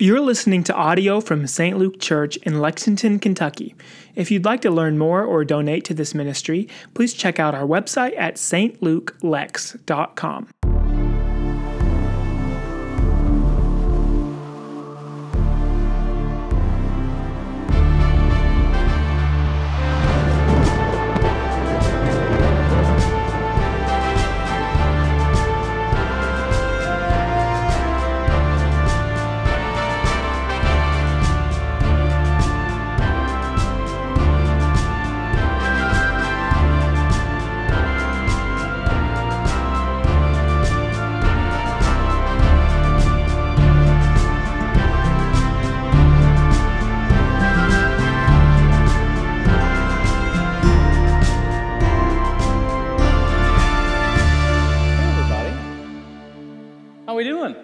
You're listening to audio from St. Luke Church in Lexington, Kentucky. If you'd like to learn more or donate to this ministry, please check out our website at stlukeLex.com. How we doing?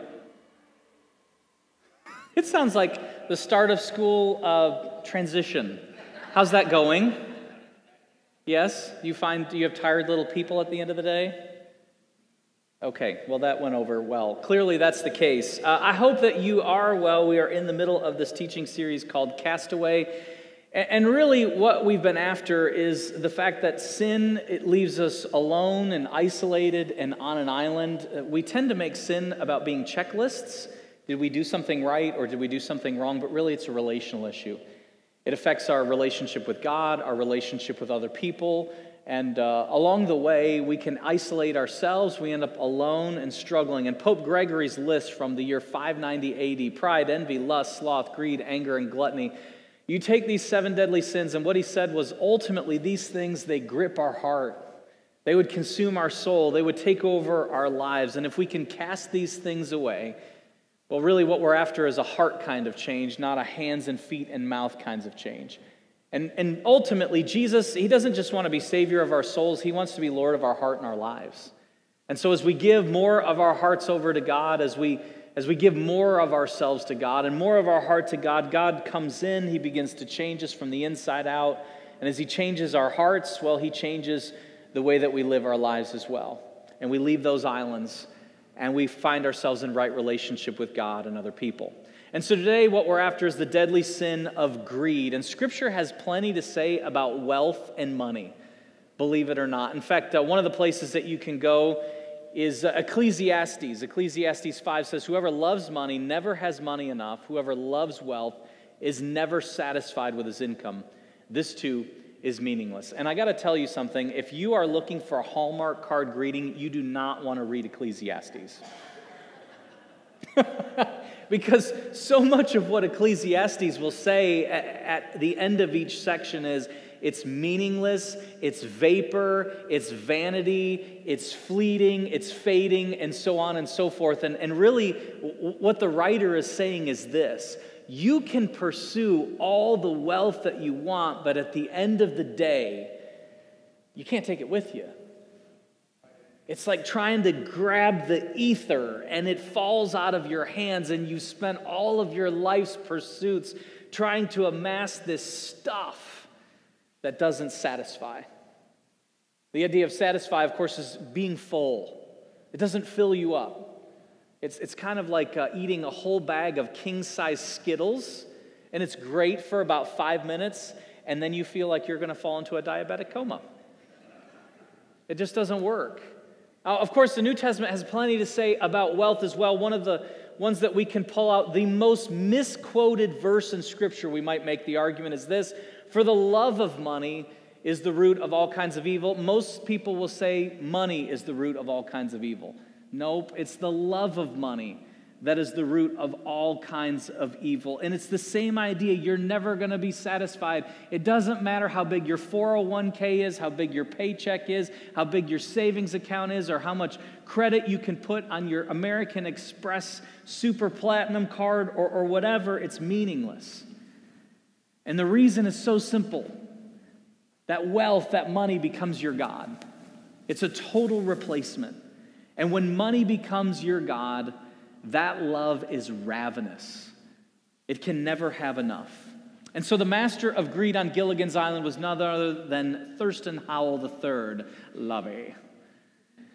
It sounds like the start of school transition. How's that going? Yes? Do you have tired little people at the end of the day? Okay, well that went over well. Clearly that's the case. I hope that you are well. We are in the middle of this teaching series called Castaway. And really what we've been after is the fact that sin, it leaves us alone and isolated and on an island. We tend to make sin about being checklists. Did we do something right or did we do something wrong? But really it's a relational issue. It affects our relationship with God, our relationship with other people. And along the way, we can isolate ourselves. We end up alone and struggling. And Pope Gregory's list from the year 590 AD, pride, envy, lust, sloth, greed, anger, and gluttony. You take these 7 deadly sins, and what he said was ultimately these things, they grip our heart. They would consume our soul. They would take over our lives. And if we can cast these things away, well, really what we're after is a heart kind of change, not a hands and feet and mouth kinds of change. And ultimately, Jesus, he doesn't just want to be Savior of our souls. He wants to be Lord of our heart and our lives. And so as we give more of our hearts over to God, as we give more of ourselves to God and more of our heart to God, God comes in, he begins to change us from the inside out. And as he changes our hearts, well, he changes the way that we live our lives as well. And we leave those islands and we find ourselves in right relationship with God and other people. And so today what we're after is the deadly sin of greed. And Scripture has plenty to say about wealth and money, believe it or not. In fact, one of the places that you can go is Ecclesiastes. Ecclesiastes 5 says, whoever loves money never has money enough. Whoever loves wealth is never satisfied with his income. This too is meaningless. And I got to tell you something. If you are looking for a Hallmark card greeting, you do not want to read Ecclesiastes. Because so much of what Ecclesiastes will say at the end of each section is, it's meaningless, it's vapor, it's vanity, it's fleeting, it's fading, and so on and so forth. And really, what the writer is saying is this: you can pursue all the wealth that you want, but at the end of the day, you can't take it with you. It's like trying to grab the ether, and it falls out of your hands, and you spent all of your life's pursuits trying to amass this stuff that doesn't satisfy. The idea of satisfy, of course, is being full. It doesn't fill you up. It's kind of like eating a whole bag of king-size Skittles, and it's great for about 5 minutes, and then you feel like you're going to fall into a diabetic coma. It just doesn't work. Of course, the New Testament has plenty to say about wealth as well. One of the ones that we can pull out, the most misquoted verse in Scripture, we might make the argument, is this: for the love of money is the root of all kinds of evil. Most people will say money is the root of all kinds of evil. Nope, it's the love of money that is the root of all kinds of evil. And it's the same idea. You're never going to be satisfied. It doesn't matter how big your 401k is, how big your paycheck is, how big your savings account is, or how much credit you can put on your American Express Super Platinum card or whatever. It's meaningless. And the reason is so simple. That wealth, that money becomes your God. It's a total replacement. And when money becomes your God, that love is ravenous. It can never have enough. And so the master of greed on Gilligan's Island was none other than Thurston Howell III, Lovey.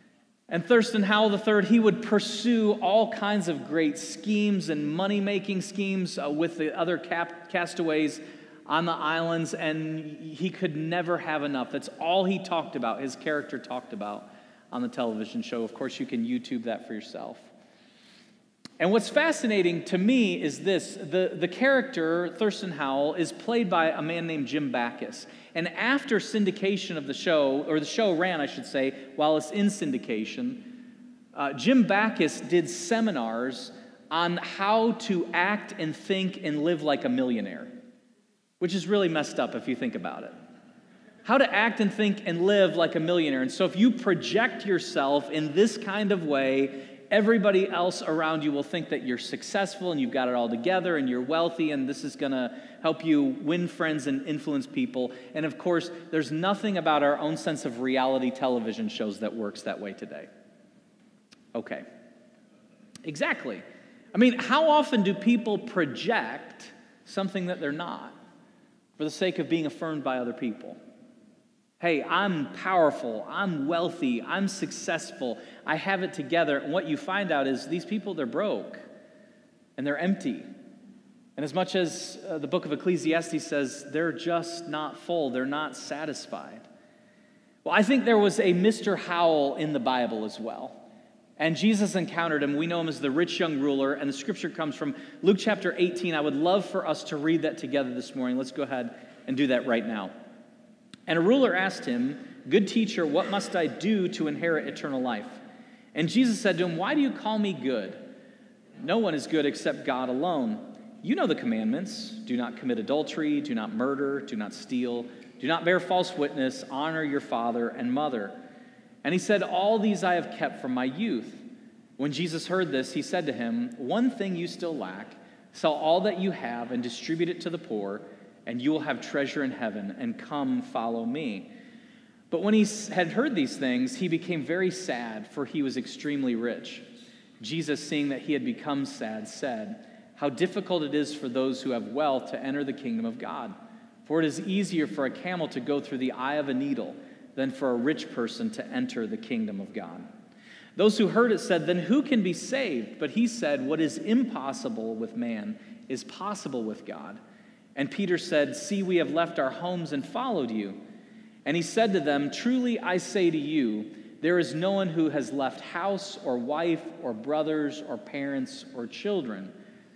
And Thurston Howell III, he would pursue all kinds of great schemes and money-making schemes with the other castaways on the islands, and he could never have enough. That's all he talked about, his character talked about on the television show. Of course, you can YouTube that for yourself. And what's fascinating to me is this. The character, Thurston Howell, is played by a man named Jim Backus. And after syndication of the show, or the show ran, I should say, while it's in syndication, Jim Backus did seminars on how to act and think and live like a millionaire, which is really messed up if you think about it. How to act and think and live like a millionaire. And so if you project yourself in this kind of way, everybody else around you will think that you're successful and you've got it all together and you're wealthy, and this is going to help you win friends and influence people. And of course, there's nothing about our own sense of reality television shows that works that way today. Okay. Exactly. I mean, how often do people project something that they're not for the sake of being affirmed by other people? Hey, I'm powerful, I'm wealthy, I'm successful, I have it together. And what you find out is these people, they're broke and they're empty. And as much as the book of Ecclesiastes says, they're just not full, they're not satisfied. Well, I think there was a Mr. Howell in the Bible as well. And Jesus encountered him. We know him as the rich young ruler, and the scripture comes from Luke chapter 18. I would love for us to read that together this morning. Let's go ahead and do that right now. And a ruler asked him, "Good teacher, what must I do to inherit eternal life?" And Jesus said to him, "Why do you call me good? No one is good except God alone. You know the commandments. Do not commit adultery, do not murder, do not steal, do not bear false witness, honor your father and mother." And he said, "All these I have kept from my youth." When Jesus heard this, he said to him, "One thing you still lack. Sell all that you have and distribute it to the poor, and you will have treasure in heaven, and come follow me." But when he had heard these things, he became very sad, for he was extremely rich. Jesus, seeing that he had become sad, said, "How difficult it is for those who have wealth to enter the kingdom of God. For it is easier for a camel to go through the eye of a needle than for a rich person to enter the kingdom of God." Those who heard it said, "Then who can be saved?" But he said, "What is impossible with man is possible with God." And Peter said, "See, we have left our homes and followed you." And he said to them, "Truly I say to you, there is no one who has left house or wife or brothers or parents or children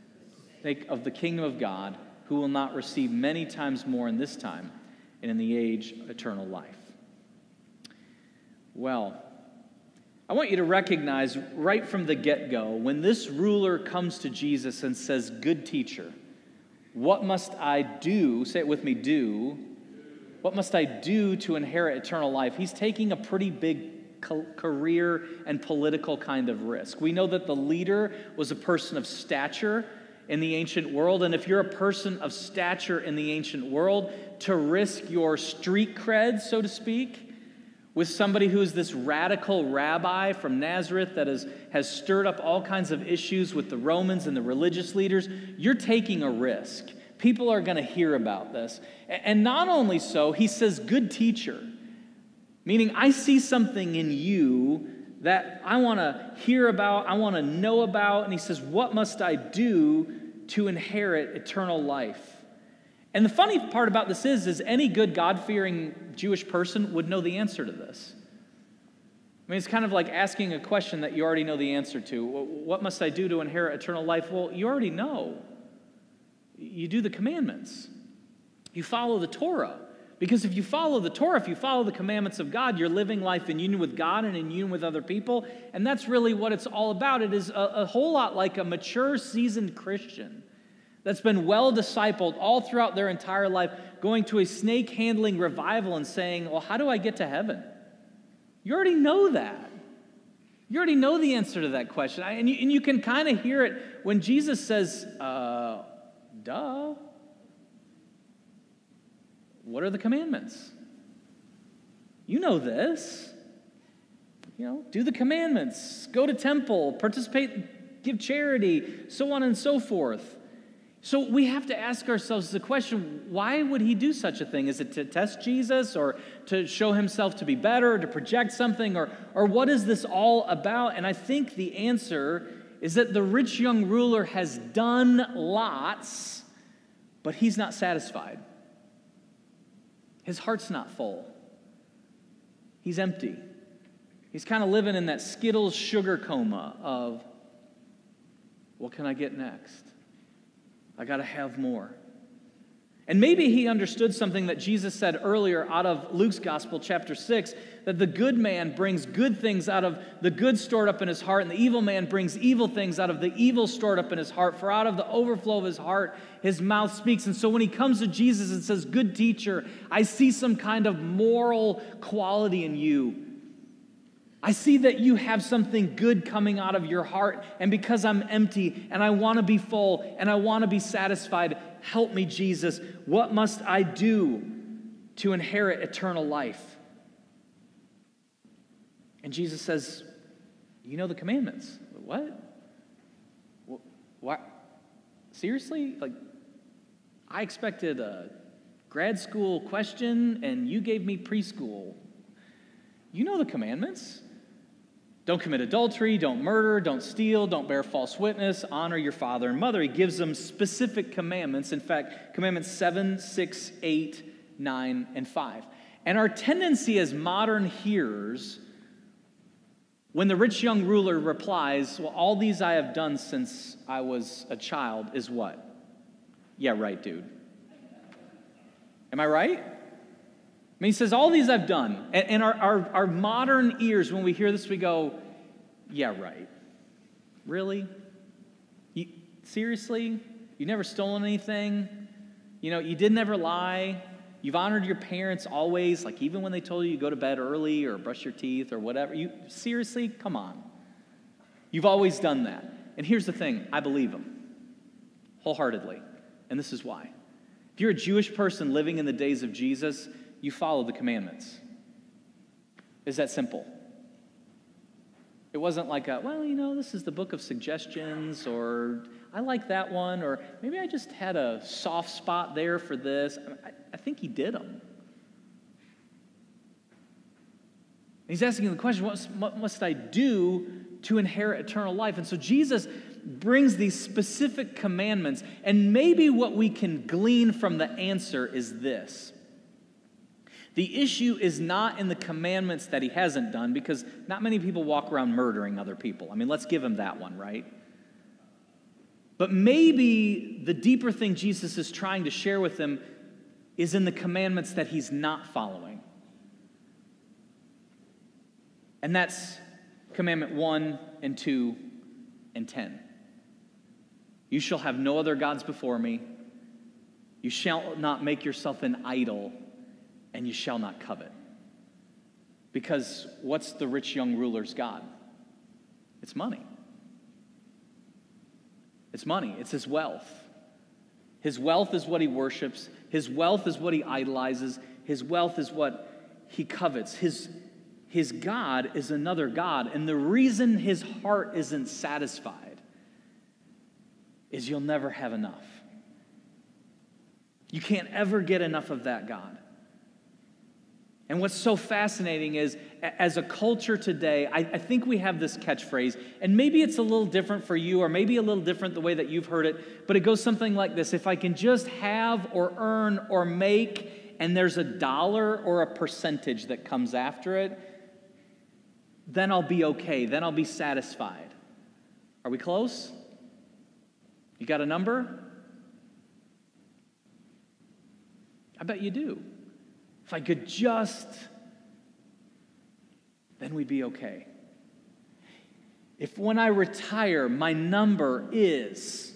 of the kingdom of God who will not receive many times more in this time and in the age of eternal life." Well, I want you to recognize right from the get-go, when this ruler comes to Jesus and says, "Good teacher, what must I do?" Say it with me, do. What must I do to inherit eternal life? He's taking a pretty big career and political kind of risk. We know that the leader was a person of stature in the ancient world, and if you're a person of stature in the ancient world, to risk your street cred, so to speak, with somebody who is this radical rabbi from Nazareth that has stirred up all kinds of issues with the Romans and the religious leaders, you're taking a risk. People are going to hear about this. And not only so, he says, "Good teacher," meaning I see something in you that I want to hear about, I want to know about. And he says, "What must I do to inherit eternal life?" And the funny part about this is any good God-fearing Jewish person would know the answer to this. I mean, it's kind of like asking a question that you already know the answer to. What must I do to inherit eternal life? Well, you already know. You do the commandments. You follow the Torah. Because if you follow the Torah, if you follow the commandments of God, you're living life in union with God and in union with other people. And that's really what it's all about. It is a whole lot like a mature, seasoned Christian that's been well discipled all throughout their entire life, going to a snake-handling revival and saying, "Well, how do I get to heaven?" You already know that. You already know the answer to that question. And you can kind of hear it when Jesus says, duh. What are the commandments? You know this. Do the commandments. Go to temple, participate, give charity, so on and so forth. So we have to ask ourselves the question, why would he do such a thing? Is it to test Jesus or to show himself to be better or to project something? Or what is this all about? And I think the answer is that the rich young ruler has done lots, but he's not satisfied. His heart's not full. He's empty. He's kind of living in that Skittles sugar coma of, what can I get next? I got to have more. And maybe he understood something that Jesus said earlier out of Luke's Gospel, chapter 6, that the good man brings good things out of the good stored up in his heart, and the evil man brings evil things out of the evil stored up in his heart. For out of the overflow of his heart, his mouth speaks. And so when he comes to Jesus and says, "Good teacher, I see some kind of moral quality in you. I see that you have something good coming out of your heart, and because I'm empty and I want to be full and I want to be satisfied, help me, Jesus. What must I do to inherit eternal life?" And Jesus says, "You know the commandments." What? What? Seriously? Like, I expected a grad school question and you gave me preschool. You know the commandments. Don't commit adultery, don't murder, don't steal, don't bear false witness, honor your father and mother. He gives them specific commandments. In fact, commandments 7, 6, 8, 9, and 5. And our tendency as modern hearers, when the rich young ruler replies, "Well, all these I have done since I was a child," is what? Yeah, right, dude. Am I right? I mean, he says, all these I've done. And our modern ears, when we hear this, we go, yeah, right. Really? Seriously? You never stolen anything? You know, you did never lie? You've honored your parents always, like even when they told you go to bed early or brush your teeth or whatever. Seriously? Come on. You've always done that. And here's the thing. I believe them wholeheartedly. And this is why. If you're a Jewish person living in the days of Jesus, you follow the commandments. It's that simple. It wasn't like this is the book of suggestions, or I like that one, or maybe I just had a soft spot there for this. I think he did them. He's asking the question, what must I do to inherit eternal life? And so Jesus brings these specific commandments, and maybe what we can glean from the answer is this. The issue is not in the commandments that he hasn't done, because not many people walk around murdering other people. I mean, let's give him that one, right? But maybe the deeper thing Jesus is trying to share with them is in the commandments that he's not following. And that's commandment 1 and 2 and 10. You shall have no other gods before me. You shall not make yourself an idol. And you shall not covet. Because what's the rich young ruler's God? It's money. It's money. It's his wealth. His wealth is what he worships. His wealth is what he idolizes. His wealth is what he covets. His God is another God. And the reason his heart isn't satisfied is you'll never have enough. You can't ever get enough of that God. And what's so fascinating is, as a culture today, I think we have this catchphrase, and maybe it's a little different for you, or maybe a little different the way that you've heard it, but it goes something like this: if I can just have or earn or make, and there's a dollar or a percentage that comes after it, then I'll be okay, then I'll be satisfied. Are we close? You got a number? I bet you do. If I could just, then we'd be okay. If when I retire, my number is,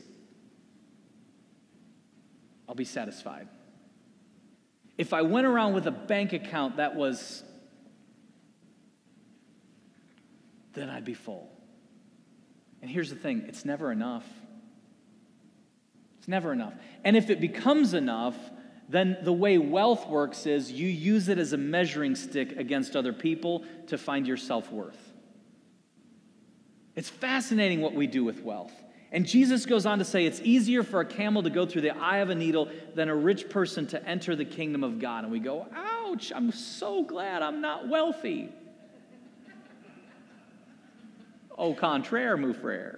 I'll be satisfied. If I went around with a bank account that was, then I'd be full. And here's the thing, it's never enough. It's never enough. And if it becomes enough, then the way wealth works is you use it as a measuring stick against other people to find your self-worth. It's fascinating what we do with wealth. And Jesus goes on to say, it's easier for a camel to go through the eye of a needle than a rich person to enter the kingdom of God. And we go, ouch, I'm so glad I'm not wealthy. Au contraire, mon frère.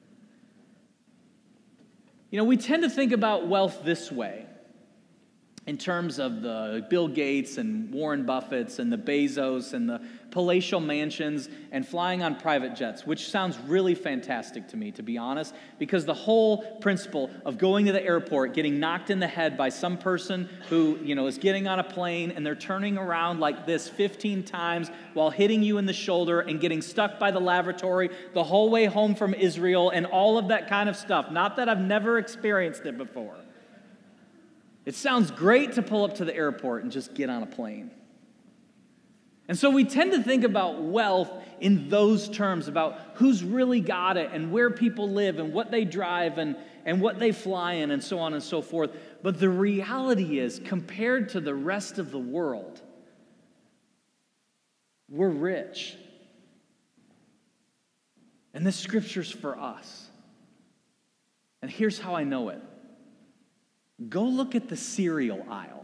You know, we tend to think about wealth this way, in terms of the Bill Gates and Warren Buffetts and the Bezos and the palatial mansions and flying on private jets, which sounds really fantastic to me, to be honest, because the whole principle of going to the airport, getting knocked in the head by some person who, is getting on a plane and they're turning around like this 15 times while hitting you in the shoulder and getting stuck by the lavatory the whole way home from Israel and all of that kind of stuff. Not that I've never experienced it before. It sounds great to pull up to the airport and just get on a plane. And so we tend to think about wealth in those terms, about who's really got it and where people live and what they drive and what they fly in and so on and so forth. But the reality is, compared to the rest of the world, we're rich. And this scripture's for us. And here's how I know it. Go look at the cereal aisle.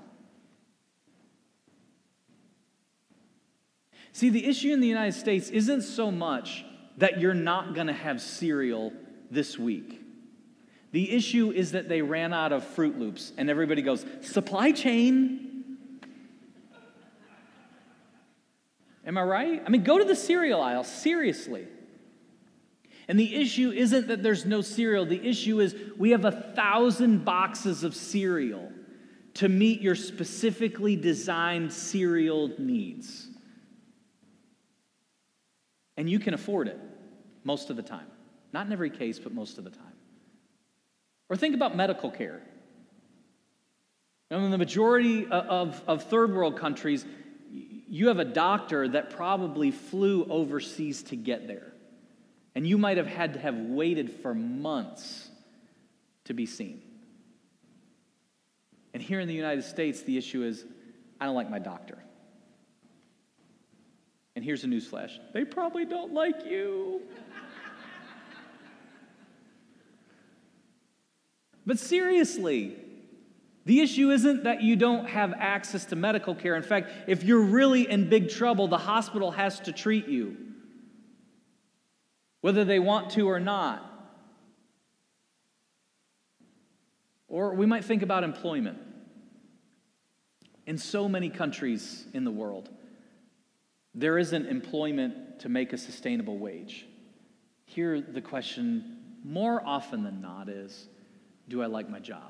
See, the issue in the United States isn't so much that you're not going to have cereal this week. The issue is that they ran out of Fruit Loops, and everybody goes, supply chain. Am I right? I mean, go to the cereal aisle, seriously. And the issue isn't that there's no cereal. The issue is we have 1,000 boxes of cereal to meet your specifically designed cereal needs. And you can afford it most of the time. Not in every case, but most of the time. Or think about medical care. In the majority of third world countries, you have a doctor that probably flew overseas to get there. And you might have had to have waited for months to be seen. And here in the United States, the issue is, I don't like my doctor. And here's a newsflash. They probably don't like you. But seriously, the issue isn't that you don't have access to medical care. In fact, if you're really in big trouble, the hospital has to treat you, whether they want to or not. Or we might think about employment. In so many countries in the world, there isn't employment to make a sustainable wage. Here, the question more often than not is, do I like my job?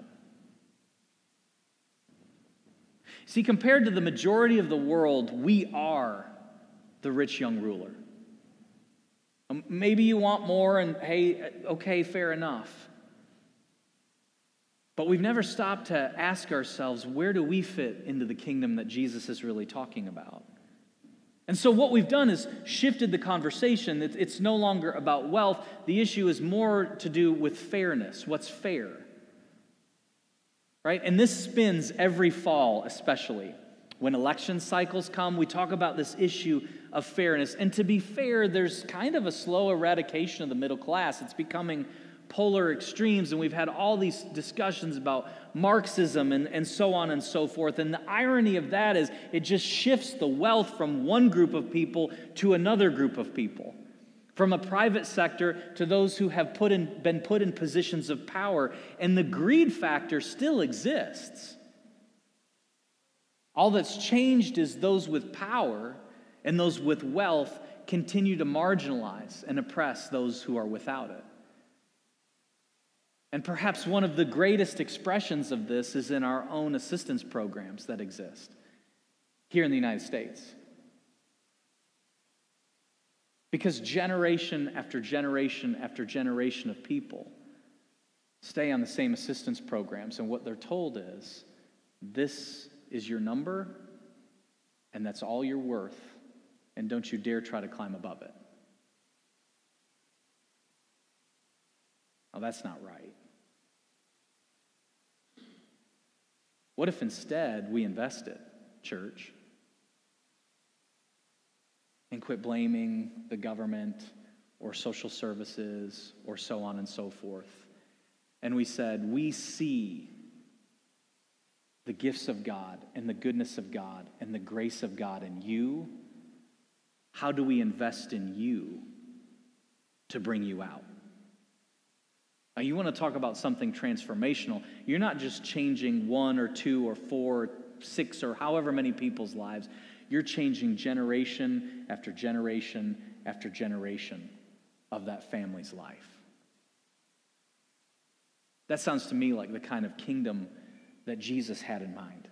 See, compared to the majority of the world, we are the rich young ruler. Maybe you want more, and hey, okay, fair enough. But we've never stopped to ask ourselves, where do we fit into the kingdom that Jesus is really talking about? And so what we've done is shifted the conversation. It's no longer about wealth. The issue is more to do with fairness. What's fair? Right? And this spins every fall, especially. When election cycles come, we talk about this issue of fairness. And to be fair, there's kind of a slow eradication of the middle class. It's becoming polar extremes, and we've had all these discussions about Marxism and so on and so forth. And the irony of that is it just shifts the wealth from one group of people to another group of people, from a private sector to those who have been put in positions of power. And the greed factor still exists. All that's changed is those with power and those with wealth continue to marginalize and oppress those who are without it. And perhaps one of the greatest expressions of this is in our own assistance programs that exist here in the United States. Because generation after generation after generation of people stay on the same assistance programs, and what they're told is, this is your number, and that's all you're worth, and don't you dare try to climb above it. Oh, that's not right. What if instead we invested, church, and quit blaming the government or social services or so on and so forth. And we said, we see the gifts of God and the goodness of God and the grace of God in you. How do we invest in you to bring you out? Now, you want to talk about something transformational. You're not just changing 1 or 2 or 4 or 6 or however many people's lives. You're changing generation after generation after generation of that family's life. That sounds to me like the kind of kingdom that Jesus had in mind.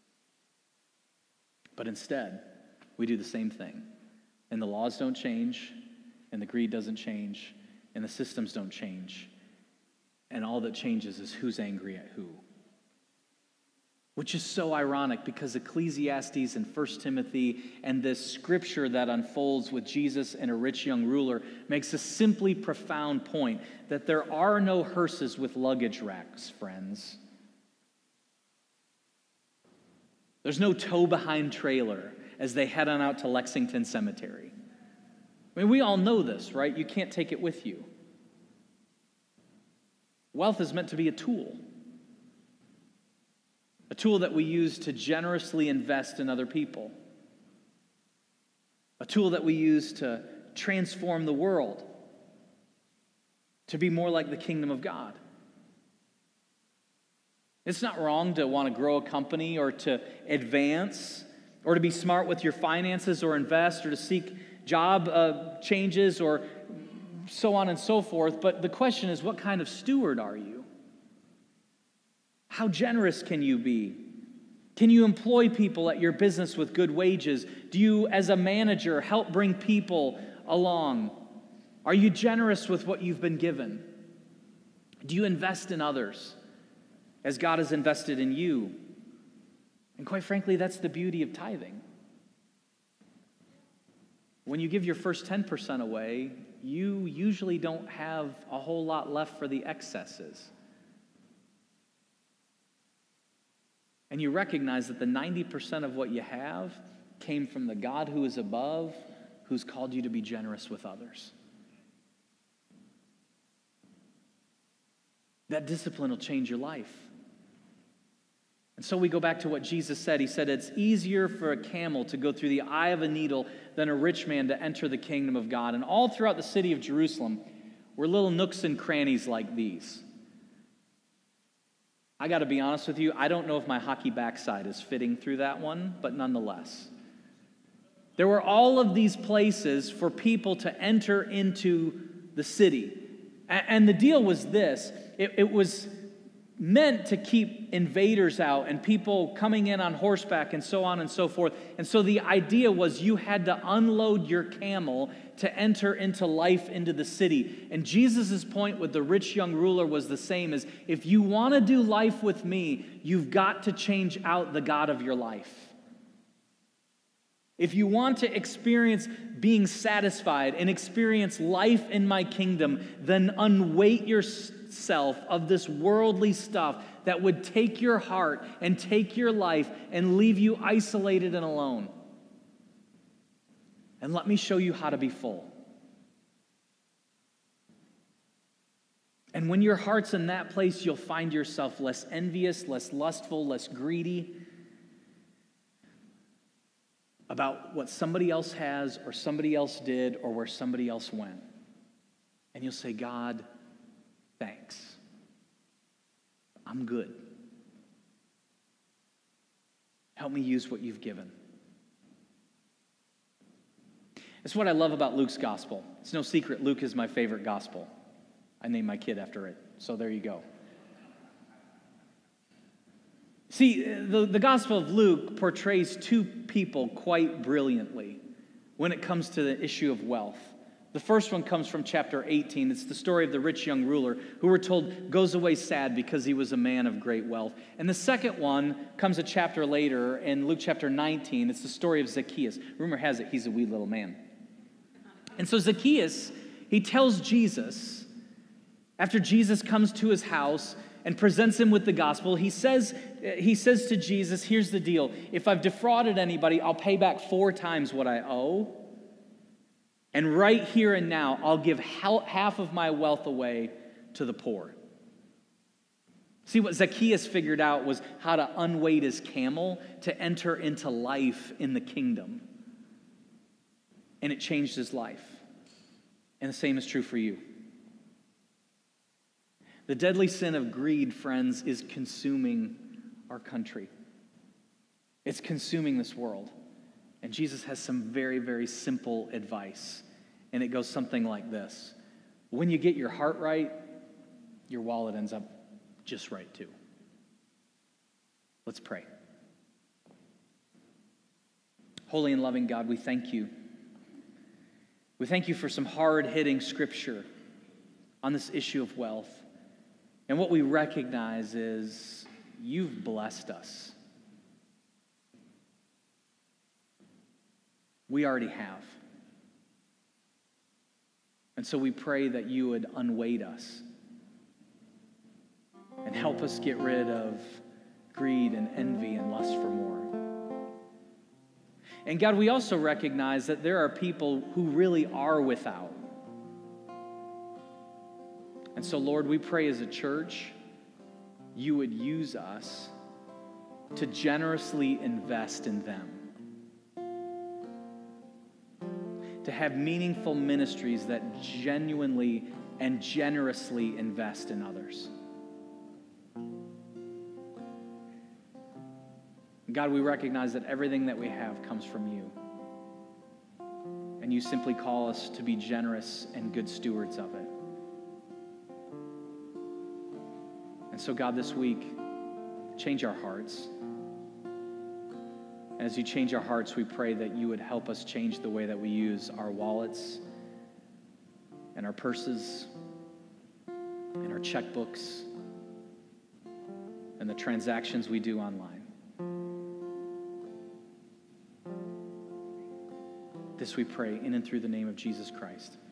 But instead, we do the same thing. And the laws don't change, and the greed doesn't change, and the systems don't change. And all that changes is who's angry at who. Which is so ironic because Ecclesiastes and 1 Timothy and this scripture that unfolds with Jesus and a rich young ruler makes a simply profound point that there are no hearses with luggage racks, friends. There's no tow-behind trailer as they head on out to Lexington Cemetery. I mean, we all know this, right? You can't take it with you. Wealth is meant to be a tool that we use to generously invest in other people, a tool that we use to transform the world, to be more like the kingdom of God. It's not wrong to want to grow a company or to advance or to be smart with your finances or invest or to seek job changes or so on and so forth. But the question is, what kind of steward are you? How generous can you be? Can you employ people at your business with good wages? Do you, as a manager, help bring people along? Are you generous with what you've been given? Do you invest in others as God has invested in you? And quite frankly, that's the beauty of tithing. When you give your first 10% away, you usually don't have a whole lot left for the excesses. And you recognize that the 90% of what you have came from the God who is above, who's called you to be generous with others. That discipline will change your life. And so we go back to what Jesus said. He said, it's easier for a camel to go through the eye of a needle than a rich man to enter the kingdom of God. And all throughout the city of Jerusalem were little nooks and crannies like these. I got to be honest with you, I don't know if my hockey backside is fitting through that one, but nonetheless. There were all of these places for people to enter into the city. And the deal was this. It was meant to keep invaders out and people coming in on horseback and so on and so forth. And so the idea was you had to unload your camel to enter into life into the city. And Jesus' point with the rich young ruler was the same as, if you want to do life with me, you've got to change out the God of your life. If you want to experience being satisfied and experience life in my kingdom, then unweight yourself of this worldly stuff that would take your heart and take your life and leave you isolated and alone. And let me show you how to be full. And when your heart's in that place, you'll find yourself less envious, less lustful, less greedy about what somebody else has or somebody else did or where somebody else went. And you'll say, God, thanks. I'm good. Help me use what you've given. It's what I love about Luke's gospel. It's no secret, Luke is my favorite gospel. I named my kid after it, so there you go. See, the Gospel of Luke portrays two people quite brilliantly when it comes to the issue of wealth. The first one comes from chapter 18. It's the story of the rich young ruler who we're told goes away sad because he was a man of great wealth. And the second one comes a chapter later in Luke chapter 19. It's the story of Zacchaeus. Rumor has it he's a wee little man. And so Zacchaeus, he tells Jesus, after Jesus comes to his house and presents him with the gospel, he says to Jesus, here's the deal. If I've defrauded anybody, I'll pay back 4 times what I owe. And right here and now, I'll give half of my wealth away to the poor. See, what Zacchaeus figured out was how to unweight his camel to enter into life in the kingdom. And it changed his life. And the same is true for you. The deadly sin of greed, friends, is consuming our country. It's consuming this world. And Jesus has some very, very simple advice. And it goes something like this. When you get your heart right, your wallet ends up just right too. Let's pray. Holy and loving God, we thank you. We thank you for some hard-hitting scripture on this issue of wealth. And what we recognize is you've blessed us. We already have. And so we pray that you would unweight us and help us get rid of greed and envy and lust for more. And God, we also recognize that there are people who really are without. And so, Lord, we pray as a church, you would use us to generously invest in them. To have meaningful ministries that genuinely and generously invest in others. God, we recognize that everything that we have comes from you. And you simply call us to be generous and good stewards of it. And so, God, this week, change our hearts. And as you change our hearts, we pray that you would help us change the way that we use our wallets and our purses and our checkbooks and the transactions we do online. This we pray in and through the name of Jesus Christ.